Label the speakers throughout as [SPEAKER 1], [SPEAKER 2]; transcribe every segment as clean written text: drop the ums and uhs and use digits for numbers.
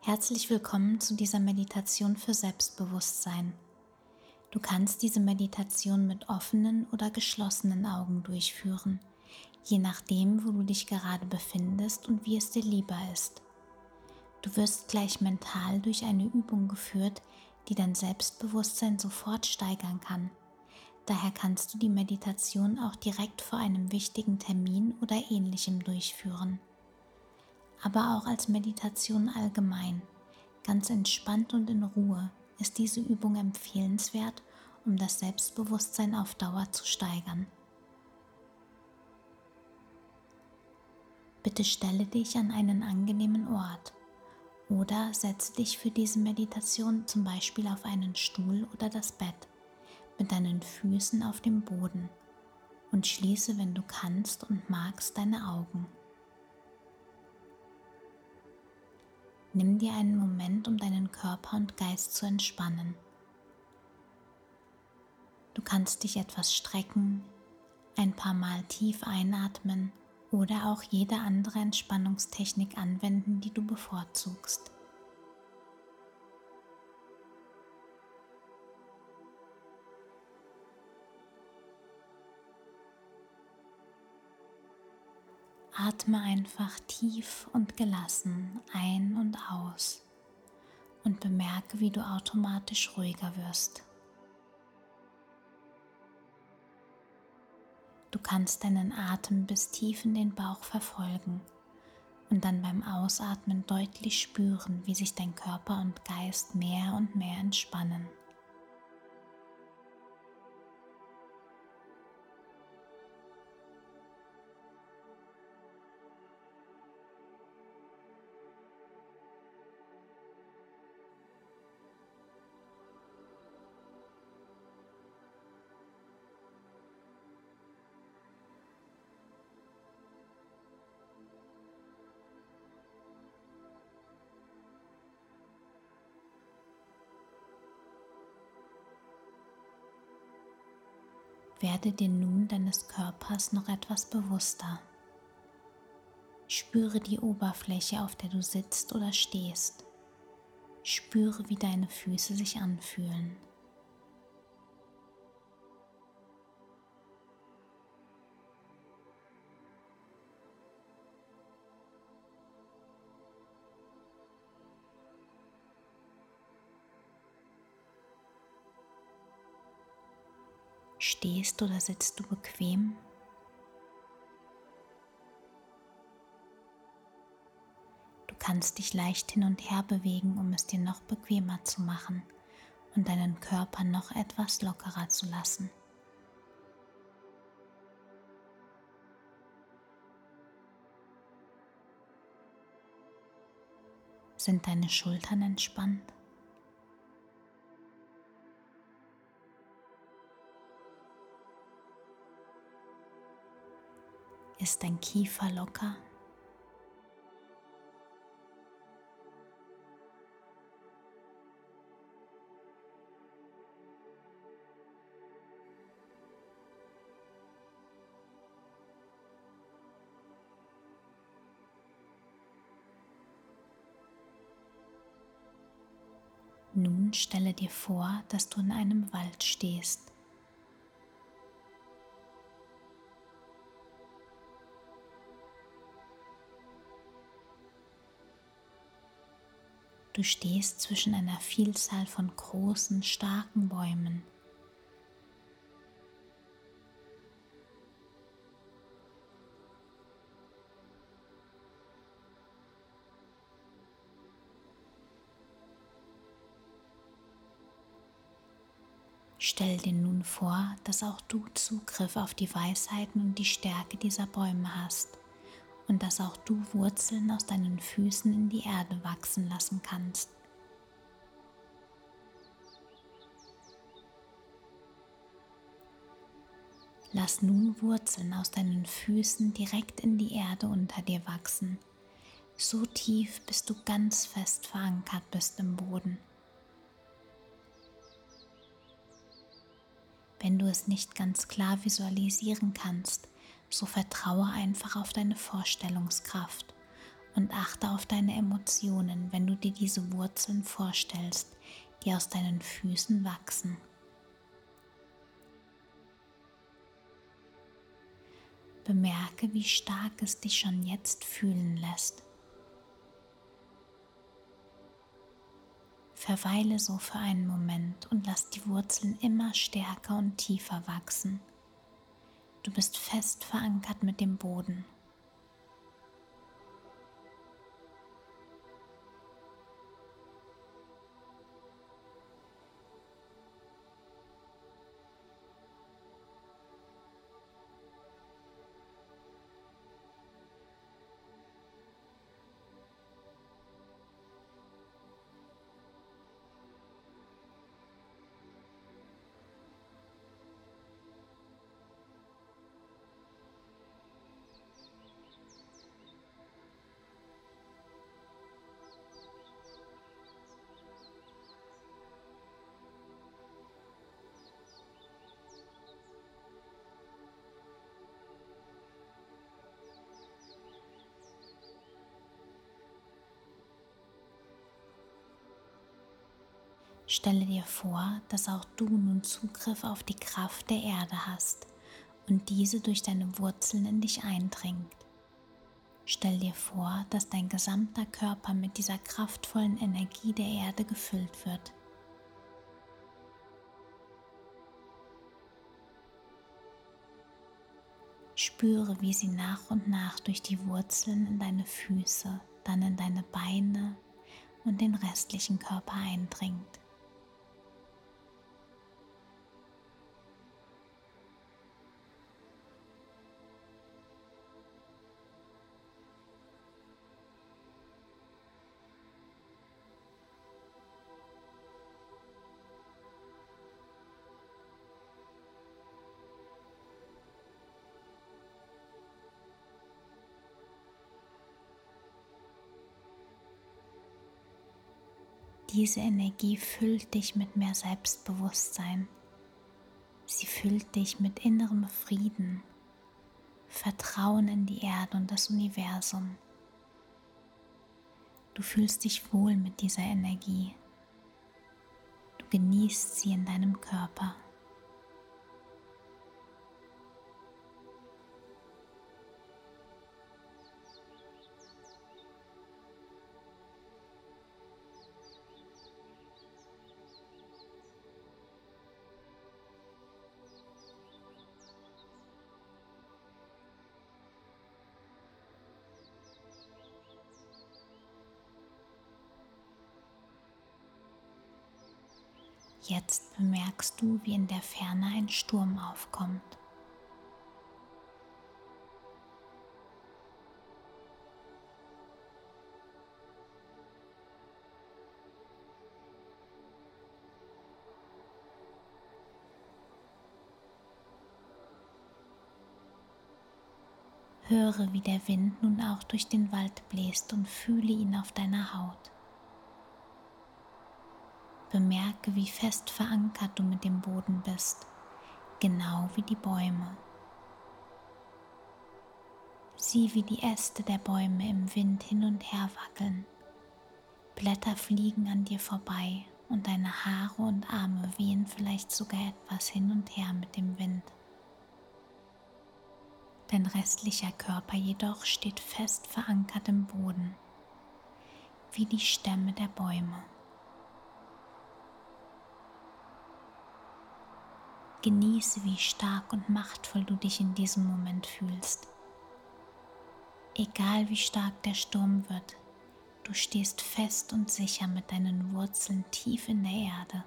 [SPEAKER 1] Herzlich willkommen zu dieser Meditation für Selbstbewusstsein. Du kannst diese Meditation mit offenen oder geschlossenen Augen durchführen, je nachdem, wo du dich gerade befindest und wie es dir lieber ist. Du wirst gleich mental durch eine Übung geführt, die dein Selbstbewusstsein sofort steigern kann. Daher kannst du die Meditation auch direkt vor einem wichtigen Termin oder Ähnlichem durchführen. Aber auch als Meditation allgemein, ganz entspannt und in Ruhe, ist diese Übung empfehlenswert, um das Selbstbewusstsein auf Dauer zu steigern. Bitte stelle dich an einen angenehmen Ort oder setze dich für diese Meditation zum Beispiel auf einen Stuhl oder das Bett mit deinen Füßen auf dem Boden und schließe, wenn du kannst und magst, deine Augen. Nimm dir einen Moment, um deinen Körper und Geist zu entspannen. Du kannst dich etwas strecken, ein paar Mal tief einatmen oder auch jede andere Entspannungstechnik anwenden, die du bevorzugst. Atme einfach tief und gelassen ein und aus und bemerke, wie du automatisch ruhiger wirst. Du kannst deinen Atem bis tief in den Bauch verfolgen und dann beim Ausatmen deutlich spüren, wie sich dein Körper und Geist mehr und mehr entspannen. Werde dir nun deines Körpers noch etwas bewusster. Spüre die Oberfläche, auf der du sitzt oder stehst. Spüre, wie deine Füße sich anfühlen. Stehst oder sitzt du bequem? Du kannst dich leicht hin und her bewegen, um es dir noch bequemer zu machen und deinen Körper noch etwas lockerer zu lassen. Sind deine Schultern entspannt? Ist dein Kiefer locker? Nun stelle dir vor, dass du in einem Wald stehst. Du stehst zwischen einer Vielzahl von großen, starken Bäumen. Stell dir nun vor, dass auch du Zugriff auf die Weisheiten und die Stärke dieser Bäume hast und dass auch du Wurzeln aus deinen Füßen in die Erde wachsen lassen kannst. Lass nun Wurzeln aus deinen Füßen direkt in die Erde unter dir wachsen, so tief, bis du ganz fest verankert bist im Boden. Wenn du es nicht ganz klar visualisieren kannst, so vertraue einfach auf deine Vorstellungskraft Und achte auf deine Emotionen, wenn du dir diese Wurzeln vorstellst, die aus deinen Füßen wachsen. Bemerke, wie stark es dich schon jetzt fühlen lässt. Verweile so für einen Moment und lass die Wurzeln immer stärker und tiefer wachsen. Du bist fest verankert mit dem Boden. Stelle dir vor, dass auch du nun Zugriff auf die Kraft der Erde hast und diese durch deine Wurzeln in dich eindringt. Stell dir vor, dass dein gesamter Körper mit dieser kraftvollen Energie der Erde gefüllt wird. Spüre, wie sie nach und nach durch die Wurzeln in deine Füße, dann in deine Beine und den restlichen Körper eindringt. Diese Energie füllt dich mit mehr Selbstbewusstsein. Sie füllt dich mit innerem Frieden, Vertrauen in die Erde und das Universum. Du fühlst dich wohl mit dieser Energie. Du genießt sie in deinem Körper. Jetzt bemerkst du, wie in der Ferne ein Sturm aufkommt. Höre, wie der Wind nun auch durch den Wald bläst und fühle ihn auf deiner Haut. Bemerke, wie fest verankert du mit dem Boden bist, genau wie die Bäume. Sieh, wie die Äste der Bäume im Wind hin und her wackeln. Blätter fliegen an dir vorbei und deine Haare und Arme wehen vielleicht sogar etwas hin und her mit dem Wind. Dein restlicher Körper jedoch steht fest verankert im Boden, wie die Stämme der Bäume. Genieße, wie stark und machtvoll du dich in diesem Moment fühlst. Egal wie stark der Sturm wird, du stehst fest und sicher mit deinen Wurzeln tief in der Erde.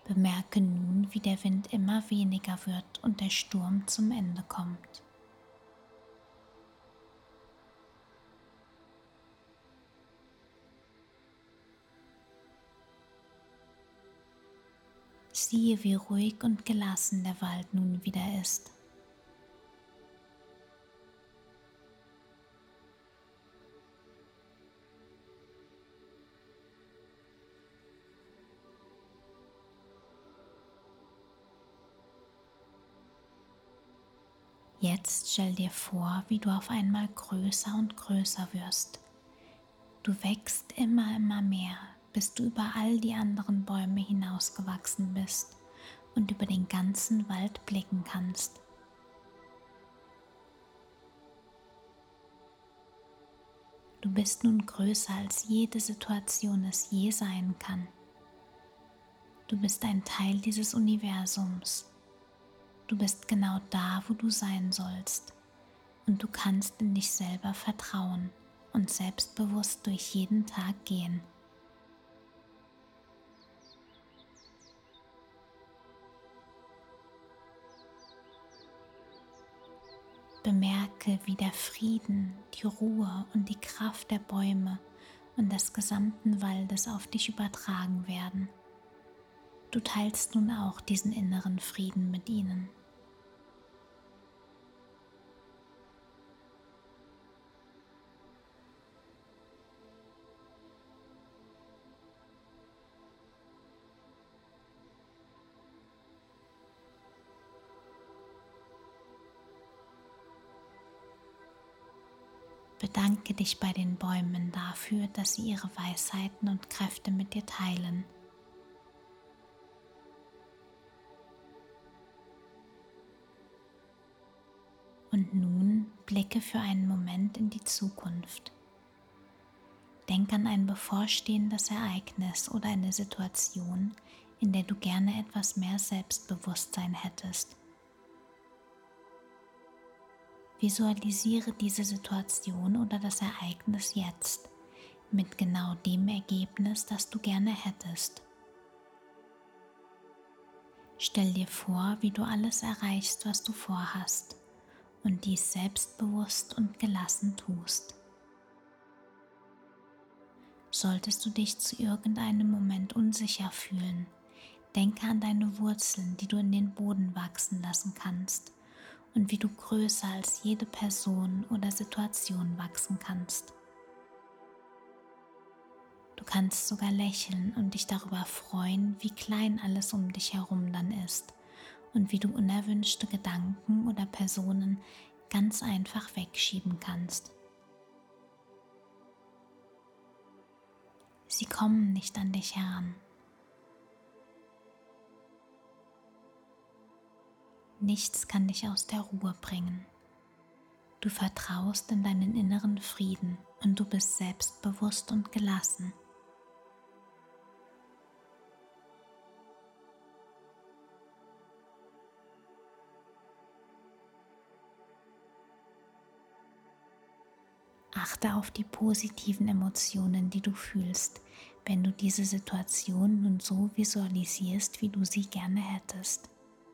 [SPEAKER 1] Bemerke nun, wie der Wind immer weniger wird und der Sturm zum Ende kommt. Siehe, wie ruhig und gelassen der Wald nun wieder ist. Jetzt stell dir vor, wie du auf einmal größer und größer wirst. Du wächst immer mehr, bis du über all die anderen Bäume hinausgewachsen bist und über den ganzen Wald blicken kannst. Du bist nun größer, als jede Situation es je sein kann. Du bist ein Teil dieses Universums. Du bist genau da, wo du sein sollst, und du kannst in dich selber vertrauen und selbstbewusst durch jeden Tag gehen. Bemerke, wie der Frieden, die Ruhe und die Kraft der Bäume und des gesamten Waldes auf dich übertragen werden. Du teilst nun auch diesen inneren Frieden mit ihnen. Bedanke dich bei den Bäumen dafür, dass sie ihre Weisheiten und Kräfte mit dir teilen. Und nun blicke für einen Moment in die Zukunft. Denk an ein bevorstehendes Ereignis oder eine Situation, in der du gerne etwas mehr Selbstbewusstsein hättest. Visualisiere diese Situation oder das Ereignis jetzt mit genau dem Ergebnis, das du gerne hättest. Stell dir vor, wie du alles erreichst, was du vorhast, und dies selbstbewusst und gelassen tust. Solltest du dich zu irgendeinem Moment unsicher fühlen, denke an deine Wurzeln, die du in den Boden wachsen lassen kannst, und wie du größer als jede Person oder Situation wachsen kannst. Du kannst sogar lächeln und dich darüber freuen, wie klein alles um dich herum dann ist und wie du unerwünschte Gedanken oder Personen ganz einfach wegschieben kannst. Sie kommen nicht an dich heran. Nichts kann dich aus der Ruhe bringen. Du vertraust in deinen inneren Frieden und du bist selbstbewusst und gelassen. Achte auf die positiven Emotionen, die du fühlst, wenn du diese Situation nun so visualisierst, wie du sie gerne hättest.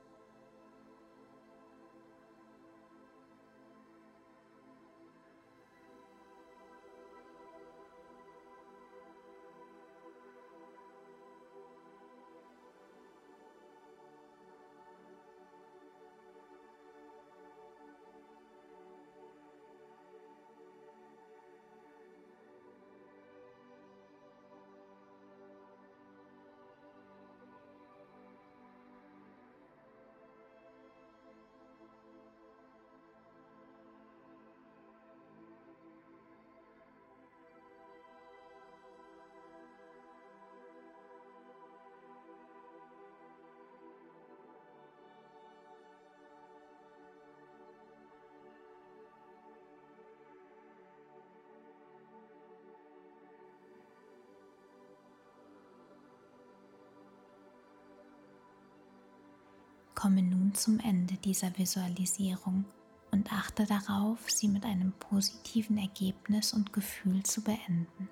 [SPEAKER 1] Komme nun zum Ende dieser Visualisierung und achte darauf, sie mit einem positiven Ergebnis und Gefühl zu beenden.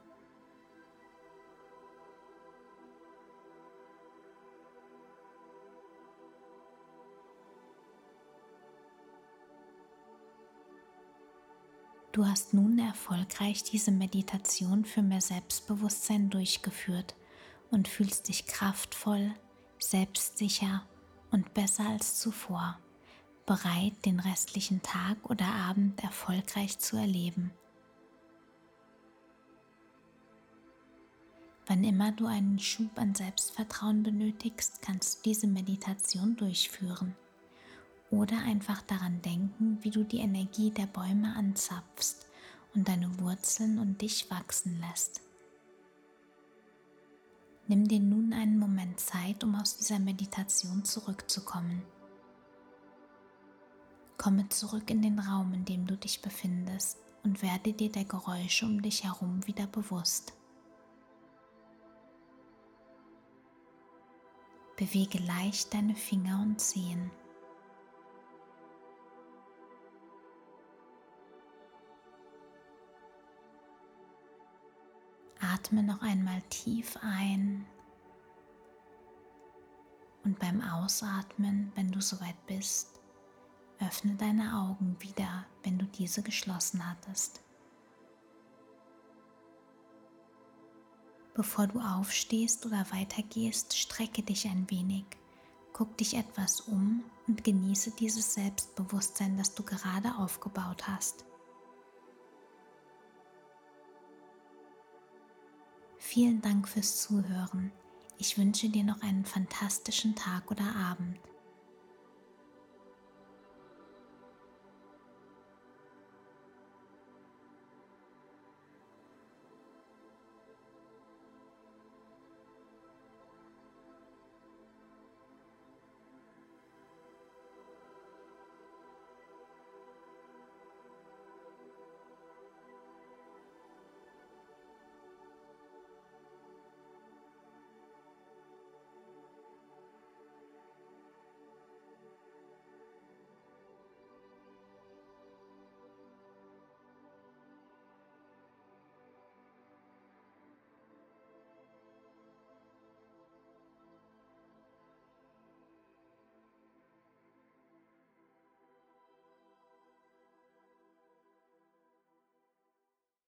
[SPEAKER 1] Du hast nun erfolgreich diese Meditation für mehr Selbstbewusstsein durchgeführt und fühlst dich kraftvoll, selbstsicher und besser als zuvor, bereit, den restlichen Tag oder Abend erfolgreich zu erleben. Wann immer du einen Schub an Selbstvertrauen benötigst, kannst du diese Meditation durchführen oder einfach daran denken, wie du die Energie der Bäume anzapfst und deine Wurzeln und dich wachsen lässt. Nimm dir nun einen Moment Zeit, um aus dieser Meditation zurückzukommen. Komme zurück in den Raum, in dem du dich befindest, und werde dir der Geräusche um dich herum wieder bewusst. Bewege leicht deine Finger und Zehen. Atme noch einmal tief ein und beim Ausatmen, wenn du soweit bist, öffne deine Augen wieder, wenn du diese geschlossen hattest. Bevor du aufstehst oder weitergehst, strecke dich ein wenig, guck dich etwas um und genieße dieses Selbstbewusstsein, das du gerade aufgebaut hast. Vielen Dank fürs Zuhören. Ich wünsche dir noch einen fantastischen Tag oder Abend.